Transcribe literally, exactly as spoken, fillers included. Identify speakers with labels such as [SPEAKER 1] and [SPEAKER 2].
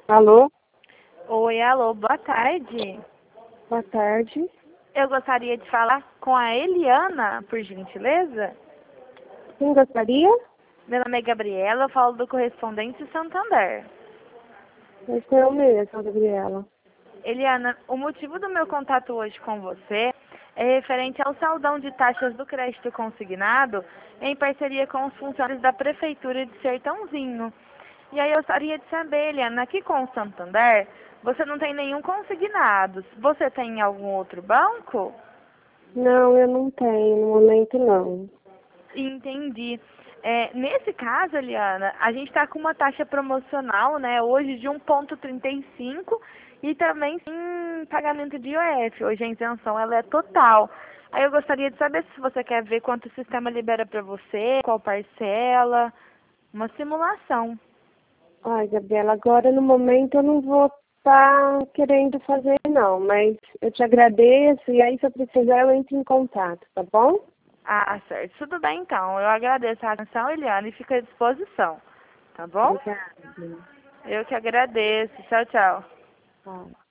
[SPEAKER 1] Alô?
[SPEAKER 2] Oi, alô, boa tarde.
[SPEAKER 1] Boa tarde.
[SPEAKER 2] Eu gostaria de falar com a Eliana, por gentileza.
[SPEAKER 1] Quem gostaria?
[SPEAKER 2] Meu nome é Gabriela, eu falo do Correspondente Santander.
[SPEAKER 1] Esse é eu mesmo, Gabriela.
[SPEAKER 2] Eliana, o motivo do meu contato hoje com você é referente ao saldão de taxas do crédito consignado em parceria com os funcionários da Prefeitura de Sertãozinho. E aí eu gostaria de saber, Eliana, aqui com o Santander, você não tem nenhum consignado. Você tem algum outro banco?
[SPEAKER 1] Não, eu não tenho, no momento não.
[SPEAKER 2] Entendi. É, nesse caso, Eliana, a gente está com uma taxa promocional, né, hoje de um vírgula trinta e cinco e também sem pagamento de I O F. Hoje a isenção ela é total. Aí eu gostaria de saber se você quer ver quanto o sistema libera para você, qual parcela, uma simulação.
[SPEAKER 1] Ai, Gabriela, agora no momento eu não vou estar querendo fazer não, mas eu te agradeço e aí se eu precisar eu entro em contato, tá bom?
[SPEAKER 2] Ah, certo. Tudo bem então. Eu agradeço a atenção, Eliana, e fico à disposição. Tá bom?
[SPEAKER 1] Obrigada.
[SPEAKER 2] Eu que agradeço. Tchau, tchau.
[SPEAKER 1] Tchau.